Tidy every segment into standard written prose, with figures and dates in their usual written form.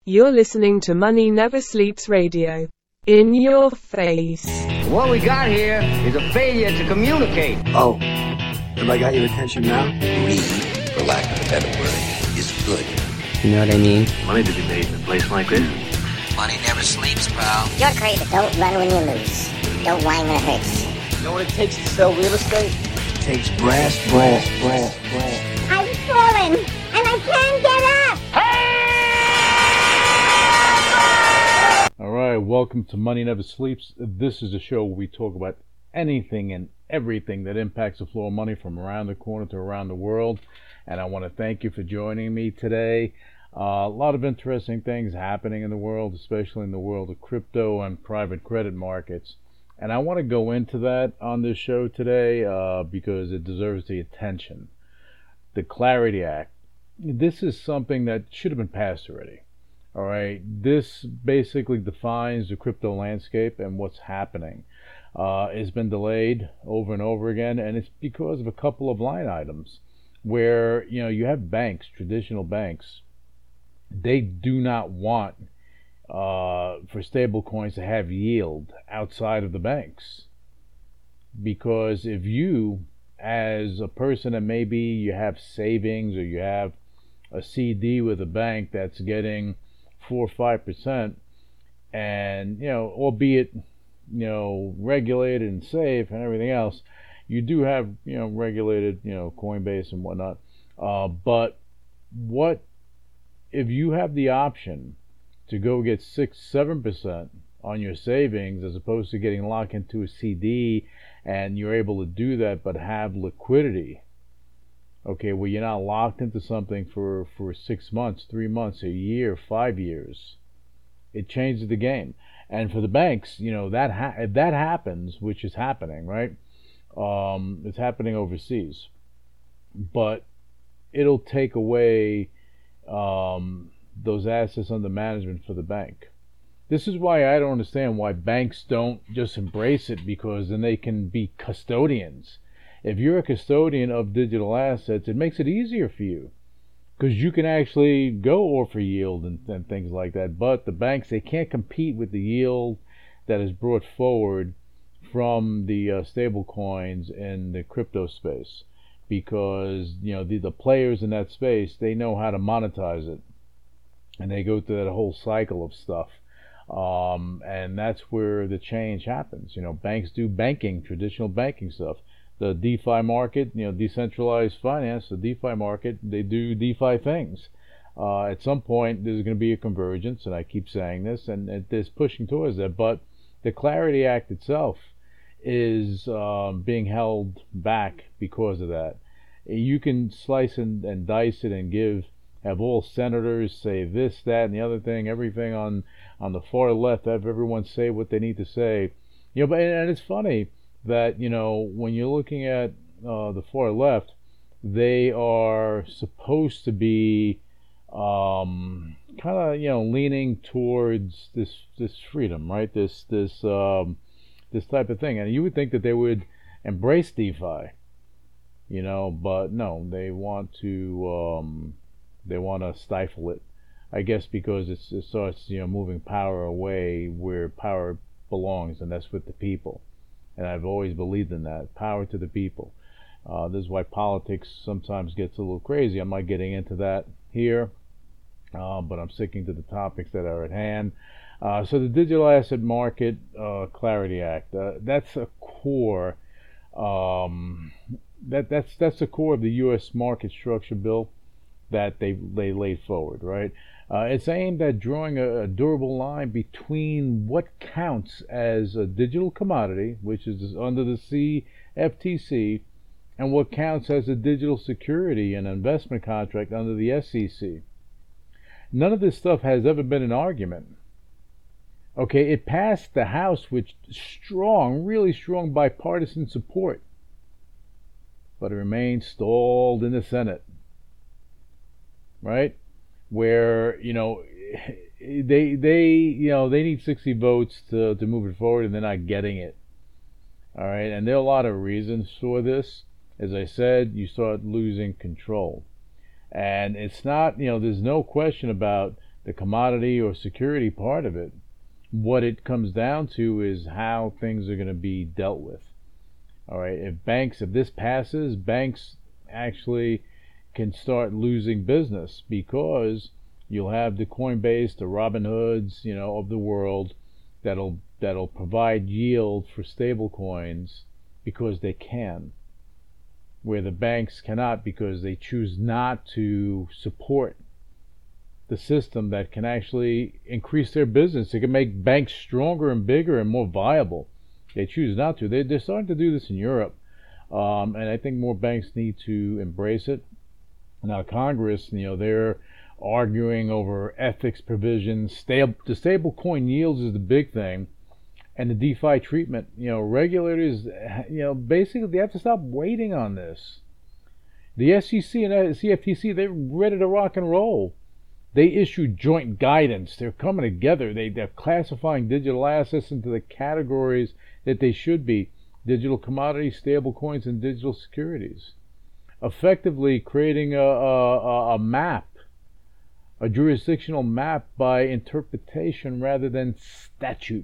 You're listening to Money Never Sleeps Radio. In your face. What we got here is a failure to communicate. Oh, have I got your attention now? Greed, for lack of a better word, is good. You know what I mean? Money to be made in a place like this. Money never sleeps, pal. You're crazy. Don't run when you lose. Don't whine when it hurts. You know what it takes to sell real estate? It takes brass. I've fallen, and I can't get up. Alright, welcome to Money Never Sleeps. This is a show where we talk about anything and everything that impacts the flow of money from around the corner to around the world. And I want to thank you for joining me today. A lot of interesting things happening in the world, especially in the world of crypto and private credit markets. And I want to go into that on this show today because it deserves the attention. The Clarity Act. This is something that should have been passed already. All right, this basically defines the crypto landscape and what's happening. It's been delayed over and over again, and it's because of a couple of line items where, you know, you have banks, traditional banks, they do not want for stable coins to have yield outside of the banks. Because if you, as a person that maybe you have savings or you have a CD with a bank that's getting 4 or 5%, and, you know, albeit, you know, regulated and safe and everything else, you do have, you know, regulated, you know, Coinbase and whatnot. But what if you have the option to go get 6-7% on your savings as opposed to getting locked into a CD, and you're able to do that but have liquidity? Okay, well, you're not locked into something for 6 months, 3 months, a year, 5 years. It changes the game. And for the banks, you know, if that happens, which is happening, right? It's happening overseas. But it'll take away those assets under management for the bank. This is why I don't understand why banks don't just embrace it, because then they can be custodians. If you're a custodian of digital assets, it makes it easier for you because you can actually go offer yield and things like that. But the banks, they can't compete with the yield that is brought forward from the stable coins in the crypto space, because, you know, the players in that space, they know how to monetize it, and they go through that whole cycle of stuff. And that's where the change happens. You know, banks do banking, traditional banking stuff. The DeFi market, you know, decentralized finance, the DeFi market, they do DeFi things. At some point, there's going to be a convergence, and I keep saying this, and there's pushing towards that. But the Clarity Act itself is being held back because of that. You can slice and dice it and have all senators say this, that, and the other thing, everything on the far left, have everyone say what they need to say. You know, but and it's funny that, you know, when you're looking at the far left, they are supposed to be kind of, you know, leaning towards this freedom, right? This type of thing, and you would think that they would embrace DeFi, you know, but no, they want to stifle it, I guess, because it starts, you know, moving power away where power belongs, and that's with the people. And I've always believed in that. Power to the people. This is why politics sometimes gets a little crazy. I'm not getting into that here, but I'm sticking to the topics that are at hand. So the Digital Asset Market Clarity Act, that's a core. That's the core of the U.S. market structure bill that they laid forward, right? It's aimed at drawing a durable line between what counts as a digital commodity, which is under the CFTC, and what counts as a digital security and investment contract under the SEC. None of this stuff has ever been an argument. Okay, it passed the House with strong, really strong bipartisan support, but it remains stalled in the Senate, right? Where, you know, they need 60 votes to move it forward, and they're not getting it. All right, and there are a lot of reasons for this. As I said, you start losing control. And it's not, you know, there's no question about the commodity or security part of it. What it comes down to is how things are going to be dealt with. All right, if this passes, banks actually can start losing business because you'll have the Coinbase, the Robinhoods, of the world that'll provide yield for stable coins because they can, where the banks cannot because they choose not to support the system that can actually increase their business. It can make banks stronger and bigger and more viable. They choose not to. They're starting to do this in Europe, and I think more banks need to embrace it. Now, Congress, they're arguing over ethics provisions. The stable coin yields is the big thing, and the DeFi treatment. Regulators, basically they have to stop waiting on this. The SEC and the CFTC, they're ready to rock and roll. They issued joint guidance. They're coming together. They're classifying digital assets into the categories that they should be: digital commodities, stable coins, and digital securities. Effectively creating a map, a jurisdictional map by interpretation rather than statute.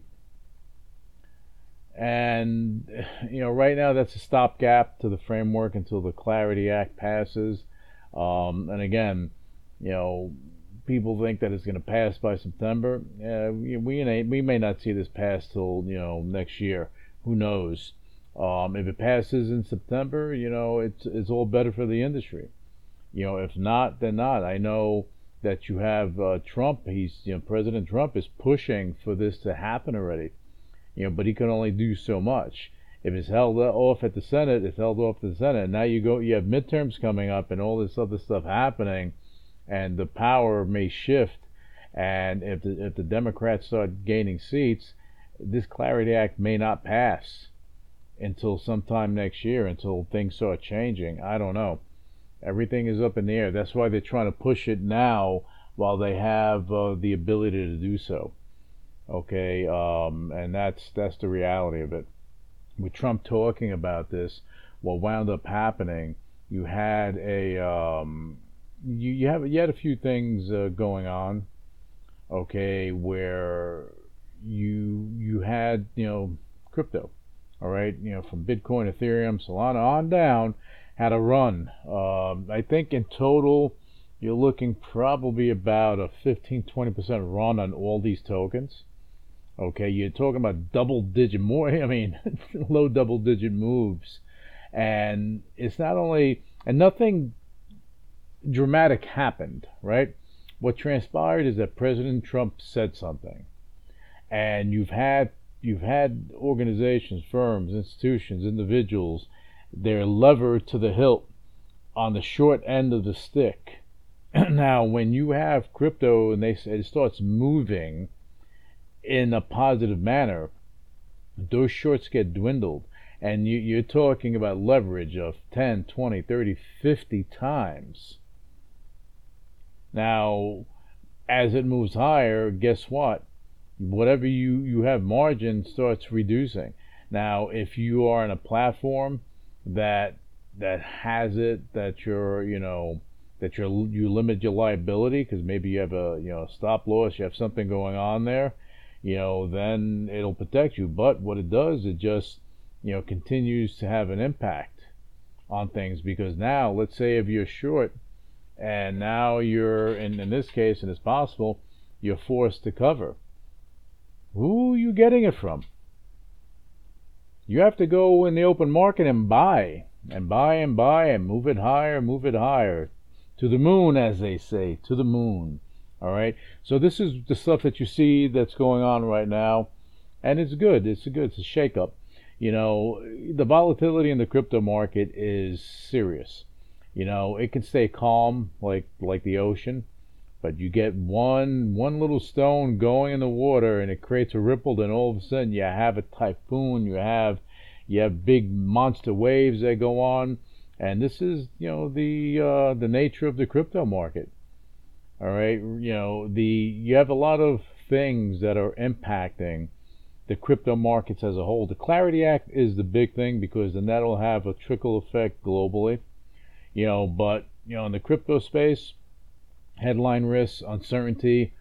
And right now that's a stopgap to the framework until the Clarity Act passes. And again, people think that it's going to pass by September. We may not see this pass till next year. Who knows? If it passes in September, it's all better for the industry. If not, then not. I know that you have Trump. President Trump is pushing for this to happen already. But he can only do so much. If it's held off at the Senate, it's held off at the Senate. Now you have midterms coming up and all this other stuff happening, and the power may shift. And if the Democrats start gaining seats, this Clarity Act may not pass until sometime next year, until things start changing. I don't know. Everything is up in the air. That's why they're trying to push it now while they have the ability to do so. Okay, and that's the reality of it. With Trump talking about this, what wound up happening, you had you had a few things going on. Okay, where you had crypto. All right, from Bitcoin, Ethereum, Solana on down, had a run. I think in total, you're looking probably about a 15-20% run on all these tokens. Okay, you're talking about double-digit more. Low double-digit moves, and it's not only and nothing dramatic happened. Right, what transpired is that President Trump said something, and you've had organizations, firms, institutions, individuals, they're levered to the hilt on the short end of the stick. Now, when you have crypto and it starts moving in a positive manner, those shorts get dwindled, and you're talking about leverage of 10, 20, 30, 50 times. Now, as it moves higher, guess what? Whatever you have margin starts reducing. Now, if you are in a platform that has it, that you limit your liability because maybe you have a stop loss, you have something going on there, then it'll protect you. But what it does, it just continues to have an impact on things, because now, let's say if you're short, and now you're in this case, and it's possible, you're forced to cover. Who are you getting it from? You have to go in the open market and buy, and buy, and buy, and move it higher, to the moon, as they say, to the moon. All right. So this is the stuff that you see that's going on right now, and it's good. It's a shake-up. The volatility in the crypto market is serious. It can stay calm like the ocean, but you get one little stone going in the water and it creates a ripple, then all of a sudden you have a typhoon, you have big monster waves that go on, and this is the nature of the crypto market. All right, you have a lot of things that are impacting the crypto markets as a whole. The Clarity Act is the big thing, because then that'll have a trickle effect globally. But in the crypto space, headline risks, uncertainty,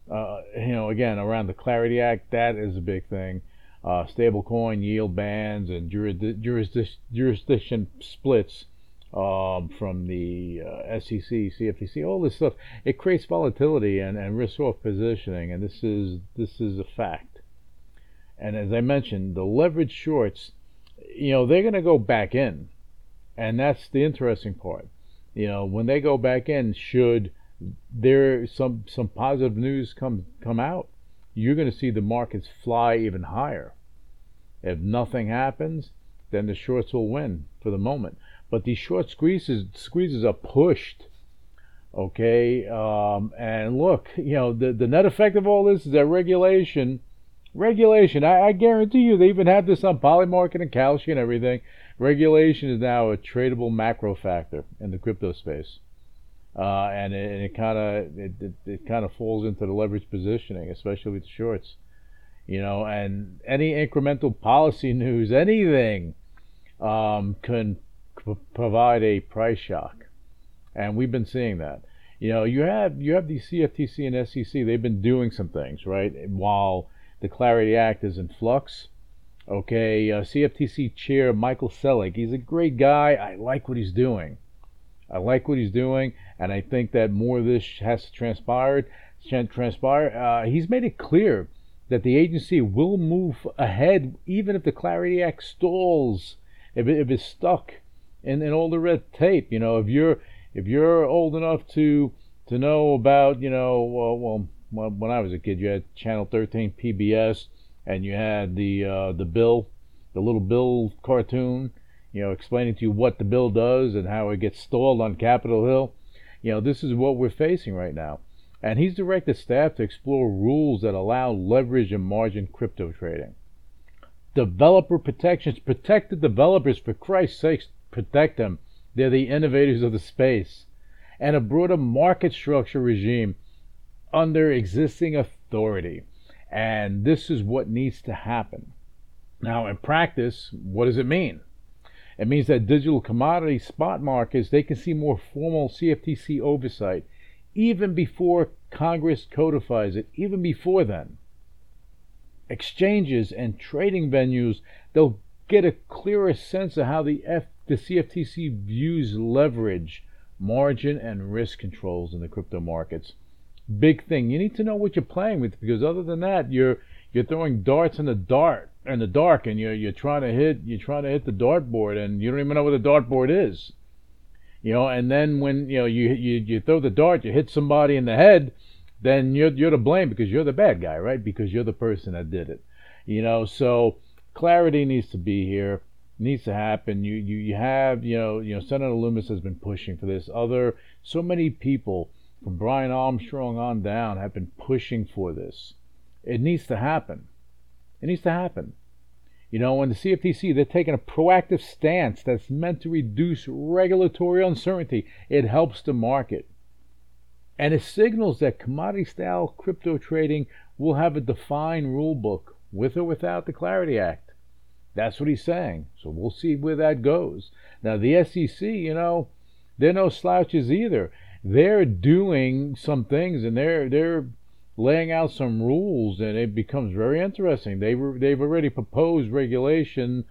Again, around the Clarity Act, that is a big thing. Stablecoin yield bands and jurisdiction splits from the SEC, CFTC, all this stuff. It creates volatility and risk-off positioning, and this is a fact. And as I mentioned, the leverage shorts, they're going to go back in, and that's the interesting part. When they go back in, should there some positive news come out, you're going to see the markets fly even higher. If nothing happens, then the shorts will win for the moment. But these short squeezes are pushed. Okay, and look, the net effect of all this is that regulation. I guarantee you, they even have this on Polymarket and Kalshi and everything. Regulation is now a tradable macro factor in the crypto space. And it kind of falls into the leverage positioning, especially with the shorts, and any incremental policy news, anything, can provide a price shock, and we've been seeing that. You have the CFTC and SEC. They've been doing some things, right, while the Clarity Act is in flux. Okay, CFTC Chair Michael Selig, he's a great guy. I like what he's doing. And I think that more of this has to transpire. He's made it clear that the agency will move ahead even if the Clarity Act stalls, if it's stuck in all the red tape. If you're old enough to know about, when I was a kid, you had Channel 13 PBS, and you had the little Bill cartoon, explaining to you what the bill does and how it gets stalled on Capitol Hill. This is what we're facing right now. And he's directed staff to explore rules that allow leverage and margin crypto trading. Developer protections. Protect the developers, for Christ's sakes, protect them. They're the innovators of the space. And a broader market structure regime under existing authority. And this is what needs to happen. Now, in practice, what does it mean? It means that digital commodity spot markets, they can see more formal CFTC oversight even before Congress codifies it, even before then. Exchanges and trading venues, they'll get a clearer sense of how the CFTC views leverage, margin, and risk controls in the crypto markets. Big thing. You need to know what you're playing with, because other than that, you're throwing darts in the dark, and you're trying to hit the dartboard, and you don't even know what the dartboard is. And then when you throw the dart, you hit somebody in the head, then you're to blame because you're the bad guy, right? Because you're the person that did it. So clarity needs to be here, needs to happen. You have Senator Loomis has been pushing for this. So many people from Brian Armstrong on down have been pushing for this. It needs to happen. It needs to happen. And the CFTC, they're taking a proactive stance that's meant to reduce regulatory uncertainty. It helps the market. And it signals that commodity-style crypto trading will have a defined rule book, with or without the Clarity Act. That's what he's saying. So we'll see where that goes. Now, the SEC, they're no slouches either. They're doing some things, and they're laying out some rules, and it becomes very interesting. They've already proposed regulation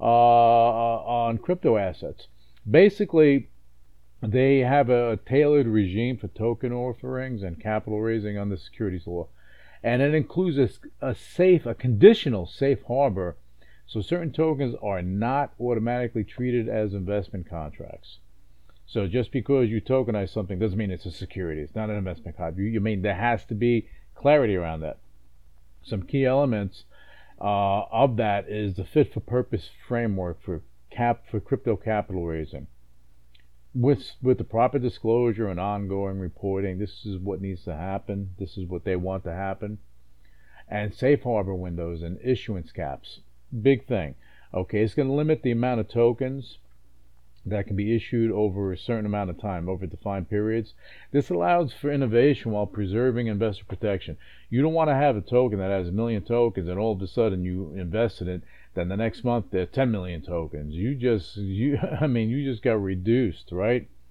on crypto assets. Basically, they have a tailored regime for token offerings and capital raising under securities law, and it includes a conditional safe harbor, so certain tokens are not automatically treated as investment contracts. So just because you tokenize something doesn't mean it's a security. It's not an investment contract. You mean there has to be clarity around that. Some key elements of that is the fit-for-purpose framework for crypto capital raising. With the proper disclosure and ongoing reporting, this is what needs to happen. This is what they want to happen. And safe harbor windows and issuance caps. Big thing. Okay, it's going to limit the amount of tokens that can be issued over a certain amount of time, over defined periods. This allows for innovation while preserving investor protection. You don't want to have a token that has 1 million tokens and all of a sudden you invest in it, then the next month there are 10 million tokens. You just got reduced, right?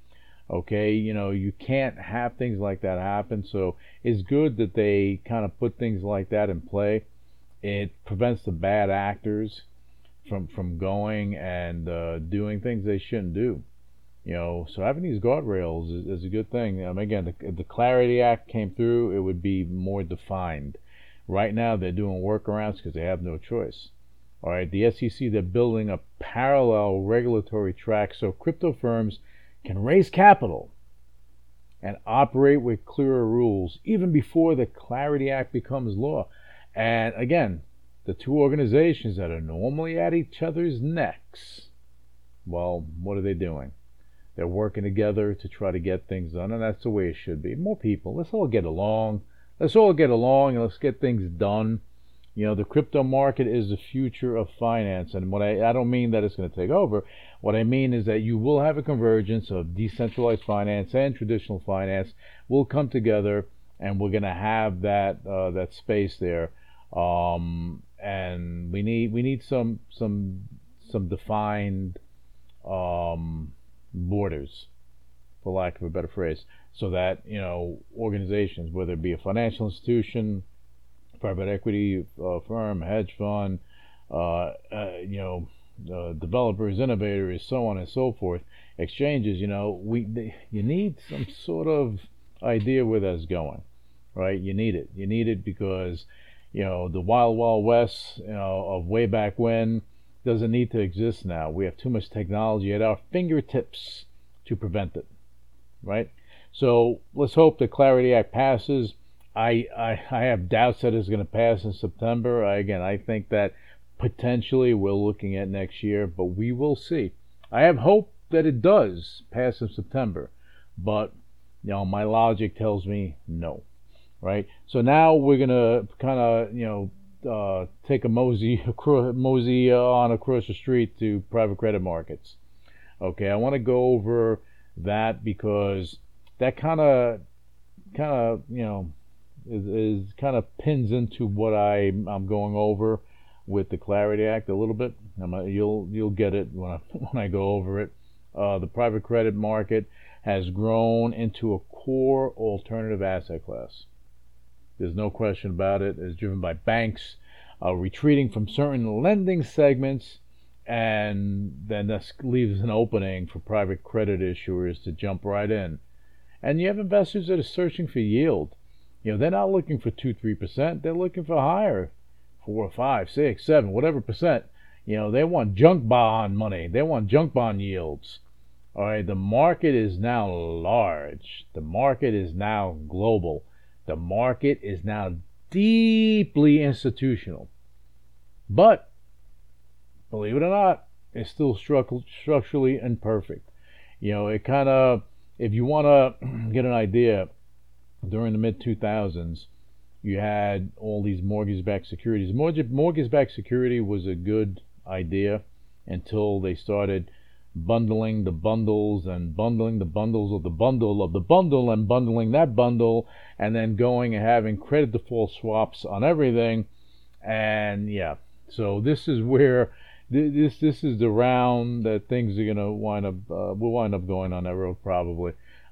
Okay, you can't have things like that happen. So it's good that they kind of put things like that in play. It prevents the bad actors from going and doing things they shouldn't do. So having these guardrails is a good thing. Again, the Clarity Act came through, it would be more defined. Right now, they're doing workarounds because they have no choice. All right, the SEC, they're building a parallel regulatory track so crypto firms can raise capital and operate with clearer rules even before the Clarity Act becomes law. And again, the two organizations that are normally at each other's necks, well, what are they doing? They're working together to try to get things done, and that's the way it should be. More people, let's all get along. Let's all get along and let's get things done. The crypto market is the future of finance, and what I don't mean that it's going to take over. What I mean is that you will have a convergence of decentralized finance and traditional finance will come together, and we're going to have that space there. And we need some defined borders, for lack of a better phrase, so that organizations, whether it be a financial institution, private equity firm, hedge fund, developers, innovators, so on and so forth, exchanges, you need some sort of idea where that's going, right? You need it because the wild west of way back when doesn't need to exist now. We have too much technology at our fingertips to prevent it, right? So let's hope the Clarity Act passes. I have doubts that it's going to pass in September. I think that potentially we're looking at next year, but we will see. I have hope that it does pass in September, but my logic tells me no, right? So now we're going to kind of take a mosey on across the street to private credit markets. Okay, I want to go over that because that kind of is kind of pins into what I'm going over with the Clarity Act a little bit. You'll get it when I go over it. The private credit market has grown into a core alternative asset class. There's no question about it. It's driven by banks retreating from certain lending segments, and then this leaves an opening for private credit issuers to jump right in. And you have investors that are searching for yield. They're not looking for 2-3%. They're looking for higher, 4, 5, 6, 7, whatever percent. They want junk bond money. They want junk bond yields. All right, the market is now large. The market is now global. The market is now deeply institutional. But, believe it or not, it's still structurally imperfect. It kind of, if you want to get an idea, during the mid-2000s, you had all these mortgage-backed securities. Mortgage-backed security was a good idea until they started bundling the bundles and bundling the bundles of the bundle of the bundle and bundling that bundle and then going and having credit default swaps on everything. And so this is where this is the round that things are going to wind up will wind up going on that road probably.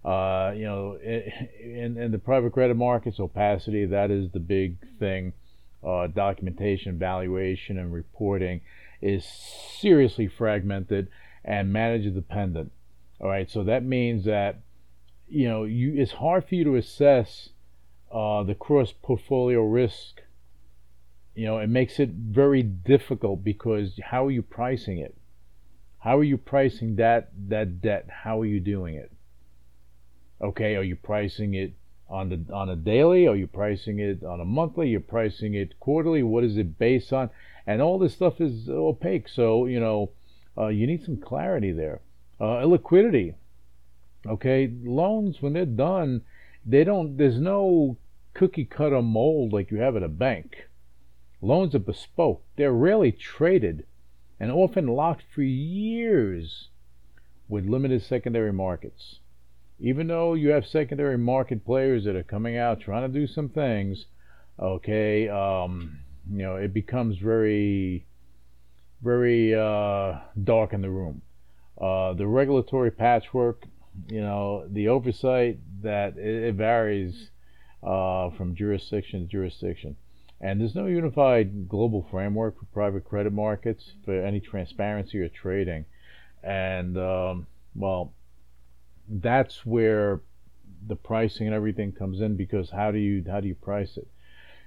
In the private credit markets, opacity, that is the big thing. Documentation, valuation, and reporting is seriously fragmented and manager dependent. All right, so that means that it's hard for you to assess the cross portfolio risk. It makes it very difficult because how are you pricing it? How are you pricing that debt? How are you doing it? Okay, are you pricing it on a daily? Are you pricing it on a monthly? You're pricing it quarterly? What is it based on? And all this stuff is opaque. So you need some clarity there. Liquidity. Okay, loans when they're done, there's no cookie cutter mold like you have at a bank. Loans are bespoke. They're rarely traded and often locked for years with limited secondary markets. Even though you have secondary market players that are coming out trying to do some things, okay, it becomes very, very dark in the room. The regulatory patchwork, the oversight that it varies from jurisdiction to jurisdiction. And there's no unified global framework for private credit markets for any transparency or trading. And, well, that's where the pricing and everything comes in, because how do you price it?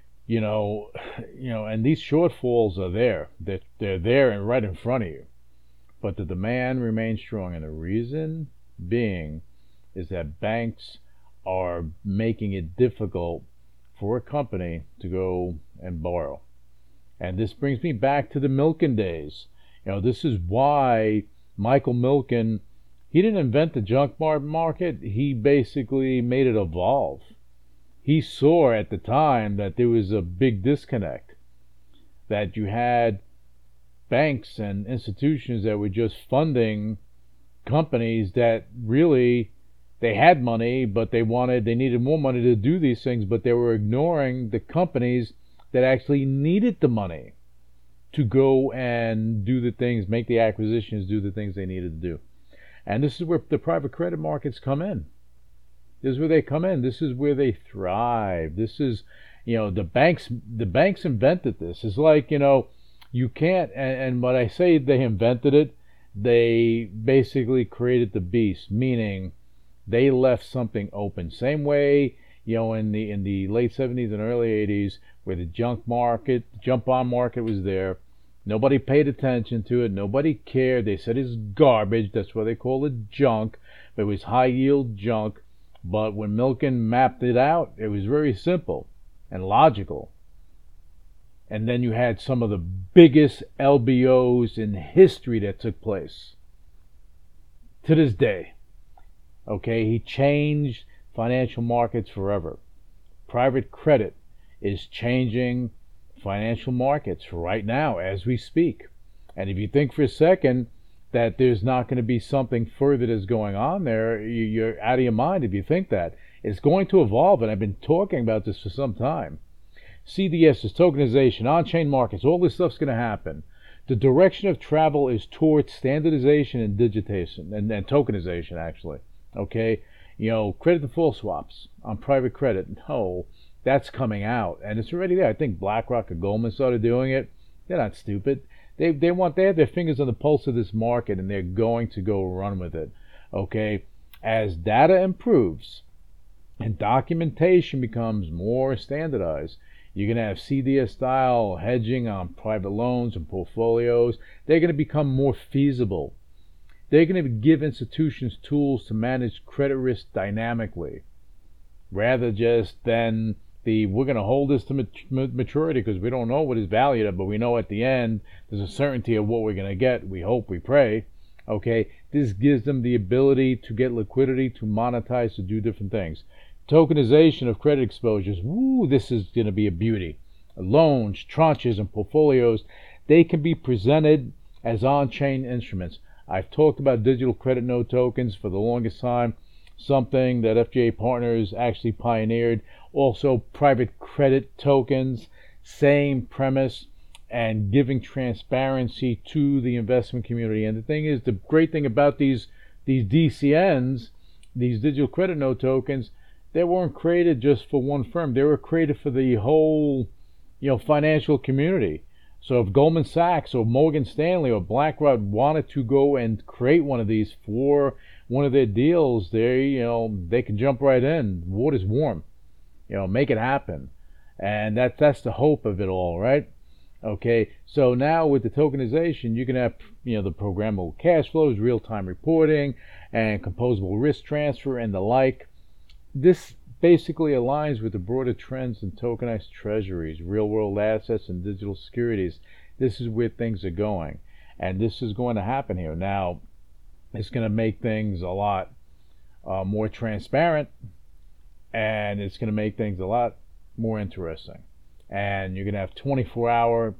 And these shortfalls are there. They're there and right in front of you. But the demand remains strong, and the reason being is that banks are making it difficult for a company to go and borrow. And this brings me back to the Milken days. This is why Michael Milken, he didn't invent the junk market. He basically made it evolve. He saw at the time that there was a big disconnect, that you had banks and institutions that were just funding companies that really, they had money, but they needed more money to do these things, but they were ignoring the companies that actually needed the money to go and do the things, make the acquisitions, do the things they needed to do. And this is where the private credit markets come in. This is where they come in. This is where they thrive. This is, the banks invented this. It's like, you can't, and when I say they invented it, they basically created the beast, meaning they left something open. Same way, in the late 70s and early 80s, where the junk bond market was there. Nobody paid attention to it. Nobody cared. They said it's garbage. That's why they call it junk. But it was high yield junk. But when Milken mapped it out, it was very simple and logical. And then you had some of the biggest LBOs in history that took place to this day. Okay, he changed financial markets forever. Private credit is changing financial markets right now as we speak. And if you think for a second that there's not going to be something further that's going on there, you're out of your mind if you think that. It's going to evolve, and I've been talking about this for some time. CDSs, tokenization, on-chain markets, all this stuff's going to happen. The direction of travel is towards standardization and digitization, and tokenization, actually. Okay? Credit default swaps on private credit. No, that's coming out, and it's already there. I think BlackRock or Goldman started doing it. They're not stupid. They have their fingers on the pulse of this market, and they're going to go run with it. Okay? As data improves and documentation becomes more standardized, you're going to have CDS-style hedging on private loans and portfolios. They're going to become more feasible. They're going to give institutions tools to manage credit risk dynamically, rather just than we're going to hold this to maturity because we don't know what is valued at, but we know at the end there's a certainty of what we're going to get. We hope, we pray. Okay, this gives them the ability to get liquidity, to monetize, to do different things. Tokenization of credit exposures. Woo, this is going to be a beauty. Loans, tranches, and portfolios, they can be presented as on-chain instruments. I've talked about digital credit note tokens for the longest time, something that FJA Partners actually pioneered. Also, private credit tokens, same premise, and giving transparency to the investment community. And the thing is, the great thing about these DCNs, these digital credit note tokens, they weren't created just for one firm. They were created for the whole, financial community. So if Goldman Sachs or Morgan Stanley or BlackRock wanted to go and create one of these for one of their deals, they can jump right in. Water's warm. Make it happen. And that's the hope of it all, right? Okay, so now with the tokenization, you can have, the programmable cash flows, real-time reporting, and composable risk transfer and the like. This basically aligns with the broader trends in tokenized treasuries, real-world assets, and digital securities. This is where things are going, and this is going to happen here. Now, it's going to make things a lot more transparent, and it's going to make things a lot more interesting. And you're going to have 24-hour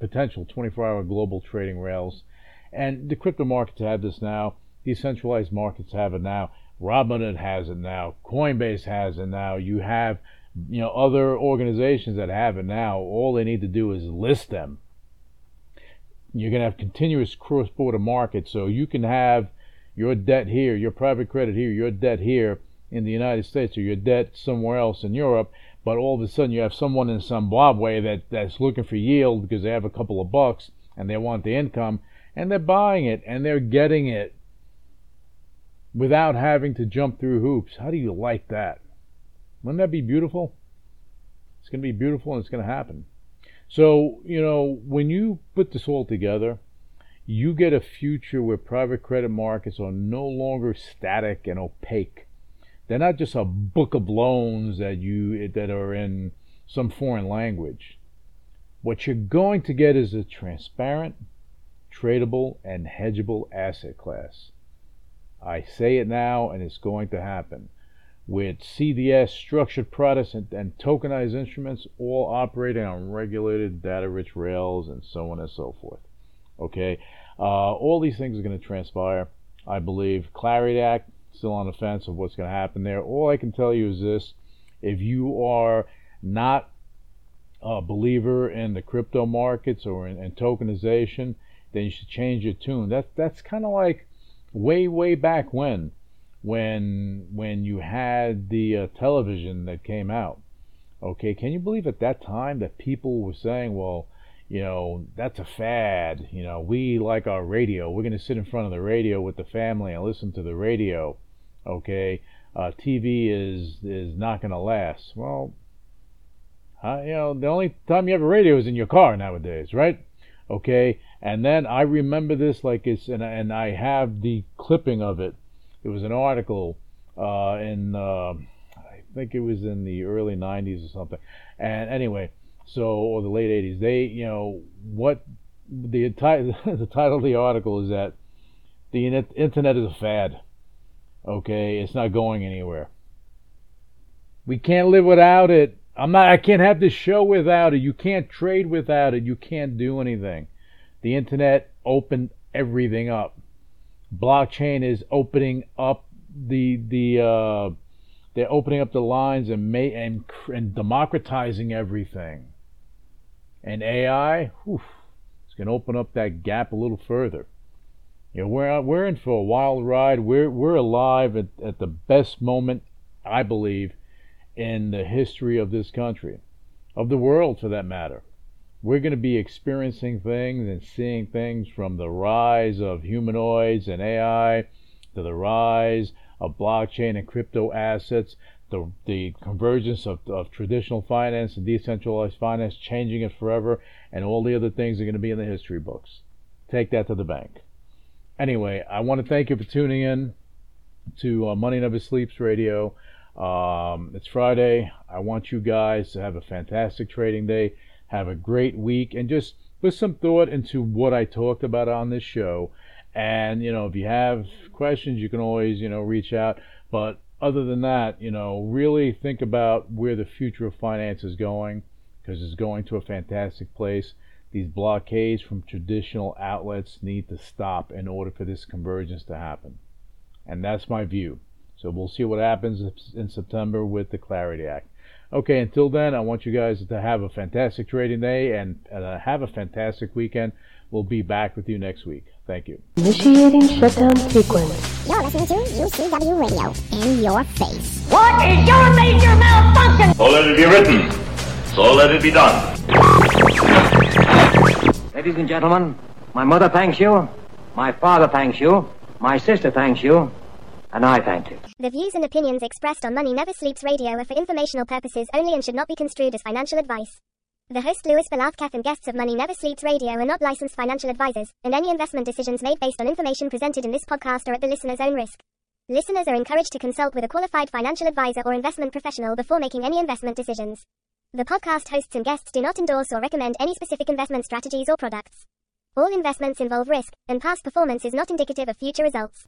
global trading rails. And the crypto markets have this now. Decentralized markets have it now. Robinhood has it now. Coinbase has it now. You have, other organizations that have it now. All they need to do is list them. You're going to have continuous cross-border markets, so you can have, your debt here, your private credit here, your debt here in the United States, or your debt somewhere else in Europe, but all of a sudden you have someone in Zimbabwe that's looking for yield because they have a couple of bucks and they want the income, and they're buying it and they're getting it without having to jump through hoops. How do you like that? Wouldn't that be beautiful? It's going to be beautiful, and it's going to happen. So, when you put this all together, you get a future where private credit markets are no longer static and opaque. They're not just a book of loans that are in some foreign language. What you're going to get is a transparent, tradable, and hedgeable asset class. I say it now, and it's going to happen. With CDS, structured products, and tokenized instruments, all operating on regulated, data-rich rails, and so on and so forth. Okay, all these things are going to transpire, I believe. Clarity Act, still on the fence of what's going to happen there. All I can tell you is this: if you are not a believer in the crypto markets or in tokenization, then you should change your tune. That's kind of like way back when you had the television that came out. Okay, can you believe at that time that people were saying, well, that's a fad. We like our radio. We're going to sit in front of the radio with the family and listen to the radio. Okay, TV is not going to last. Well, the only time you have a radio is in your car nowadays, right? Okay, and then I remember this like and I have the clipping of it. It was an article I think it was in the early 90s or something. And anyway, or the late 80s. What the title of the article is that the internet is a fad. Okay, it's not going anywhere. We can't live without it. I can't have this show without it. You can't trade without it. You can't do anything. The internet opened everything up. Blockchain is opening up they're opening up the lines and democratizing everything. And AI, it's going to open up that gap a little further. We're in for a wild ride. We're alive at the best moment, I believe, in the history of this country, of the world for that matter. We're going to be experiencing things and seeing things from the rise of humanoids and AI to the rise of blockchain and crypto assets, the convergence of traditional finance and decentralized finance, changing it forever, and all the other things are going to be in the history books. Take that to the bank. Anyway, I want to thank you for tuning in to Money Never Sleeps Radio. It's Friday. I want you guys to have a fantastic trading day. Have a great week, and just put some thought into what I talked about on this show. And, if you have questions, you can always, reach out. But other than that, really think about where the future of finance is going, because it's going to a fantastic place. These blockades from traditional outlets need to stop in order for this convergence to happen. And that's my view. So we'll see what happens in September with the Clarity Act. Okay, until then, I want you guys to have a fantastic trading day and have a fantastic weekend. We'll be back with you next week. Thank you. Initiating shutdown sequence. You're listening to UCW Radio. In your face. What is your major malfunction? So let it be written. So let it be done. Ladies and gentlemen, my mother thanks you, my father thanks you, my sister thanks you, and I thank you. The views and opinions expressed on Money Never Sleeps Radio are for informational purposes only and should not be construed as financial advice. The host Louis Belafkath and guests of Money Never Sleeps Radio are not licensed financial advisors, and any investment decisions made based on information presented in this podcast are at the listener's own risk. Listeners are encouraged to consult with a qualified financial advisor or investment professional before making any investment decisions. The podcast hosts and guests do not endorse or recommend any specific investment strategies or products. All investments involve risk, and past performance is not indicative of future results.